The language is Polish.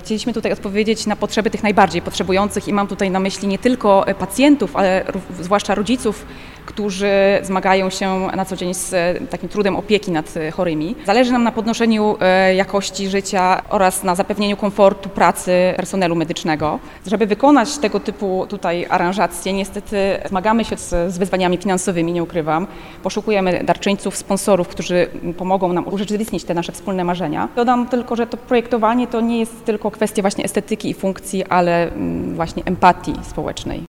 Chcieliśmy tutaj odpowiedzieć na potrzeby tych najbardziej potrzebujących i mam tutaj na myśli nie tylko pacjentów, ale zwłaszcza rodziców, którzy zmagają się na co dzień z takim trudem opieki nad chorymi. Zależy nam na podnoszeniu jakości życia oraz na zapewnieniu komfortu pracy personelu medycznego. Żeby wykonać tego typu tutaj aranżacje, niestety zmagamy się z wyzwaniami finansowymi, nie ukrywam. Poszukujemy darczyńców, sponsorów, którzy pomogą nam urzeczywistnić te nasze wspólne marzenia. Dodam tylko, że to projektowanie to nie jest tylko kwestia właśnie estetyki i funkcji, ale właśnie empatii społecznej.